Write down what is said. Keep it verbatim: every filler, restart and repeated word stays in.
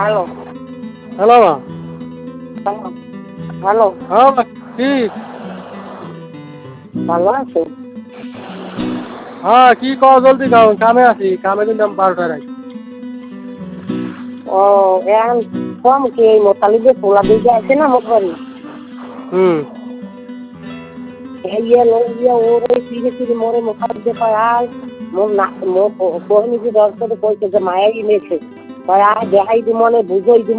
Hello hello মা। Hello hello হ্যাঁ মা, কি? ভালো আছে? হ্যাঁ, কি কও জলদি কও, কামে আছি, কামে কিন্তু বারোটায় রাখি। ও এখন কম কি এই মোতালিবে পোলা দিকে আছে না মোট বাড়ি হুম। ইয়ে ইয়ে ওর ওই ফিরে ফিরে মোরে মোতালিবে কয় আয় মোর না মোর কোহিনী যে দর্শকে কইছে যে মায়াই নেছে কয় আয় দেখাই দি মনে বুঝোই দি